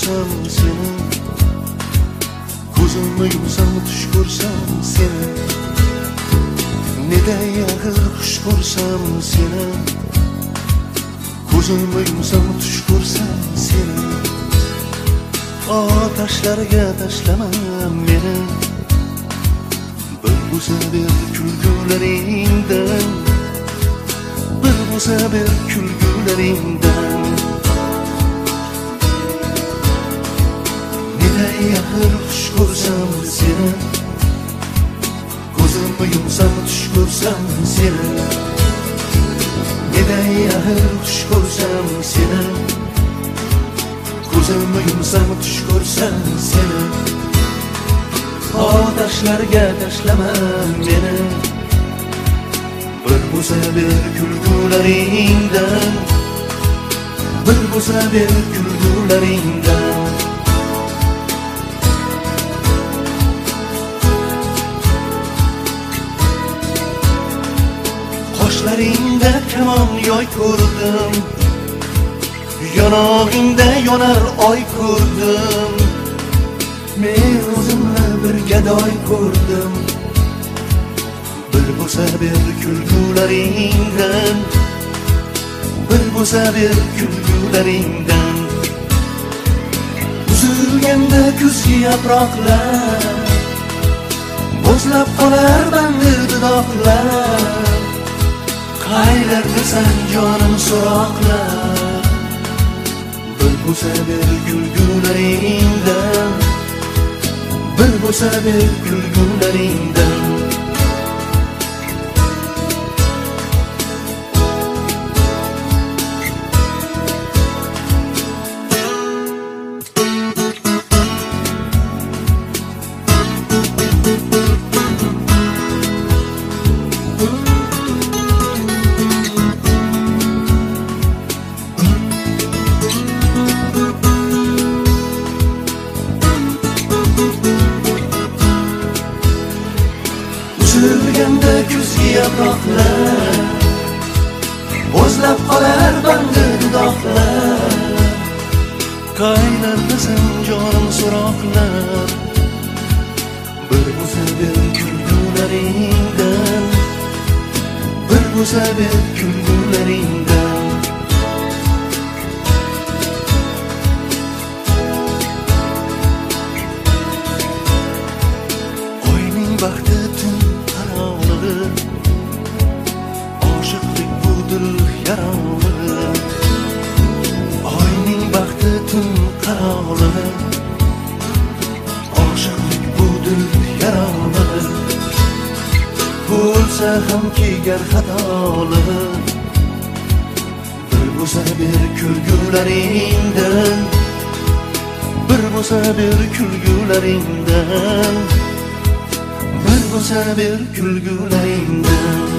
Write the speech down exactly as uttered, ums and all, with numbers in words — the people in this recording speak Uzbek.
ko'rsam seni, ko'zimni yumsam tush ko'rsam seni, nega yag'ir xush ko'rsam seni, ko'zimni yumsam tush ko'rsam seni, otashlarga tashlama meni, bir bo'lsa bir kulgularingdan, bir bo'lsa bir kulgularingdan, nega yag'ir xush ko'rsam seni, ko'zimni yumsam tush ko'rsam seni, nega yag'ir xush ko'rsam seni, ko'zimni yumsam tush ko'rsam seni, otashlarga tashlama meni, bir bo'lsa bir kulgularingdan, bir bo'lsa bir kulgularingdan. Qoshlaringda kamon yoy ko'rdim, yonog'ingda yonar oy ko'rdim, men o'zimni bir gadoy ko'rdim, bir bo'lsa bir kulgularingdan, bir bo'lsa bir kulgularingdan. Uzilganda kuzgi yaproqlar, bo'zlab qolar bandi dudoqlar, qaylardasan jonim so'roqlar, bir bo'lsa bir kulgularingdan, bir bo'lsa bir kulgularingdan. Uzilganda kuzgi yaproqlar, bo'zlab qolar bandi dudoqlar, qaylardasan jonim so'roqlar, bir bo'lsa bir kulgularingdan, bir bo'lsa bir kulgularingdan. Oyning baxti tun qarovlig'i, oshiqlik bu dil yarog'i, oyning baxti tun qarovlig'i, oshiqlik bu dil yarog'i, bo'lsa hamki gar xatolig'i, bir bo'lsa bir kulgularingdan, bir bo'lsa bir kulgularingdan, bir bo'lsa bir kulgularingdan.